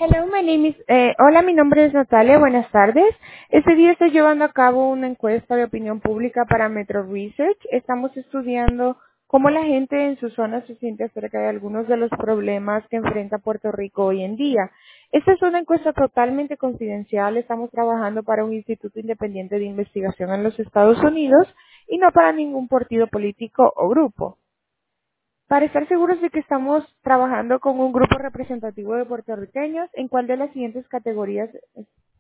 Hello, hola, mi nombre es Natalia, buenas tardes. Este día estoy llevando a cabo una encuesta de opinión pública para Metro Research. Estamos estudiando cómo la gente en su zona se siente acerca de algunos de los problemas que enfrenta Puerto Rico hoy en día. Esta es una encuesta totalmente confidencial. Estamos trabajando para un instituto independiente de investigación en los Estados Unidos y no para ningún partido político o grupo. Para estar seguros de que estamos trabajando con un grupo representativo de puertorriqueños, ¿en cuál de las siguientes categorías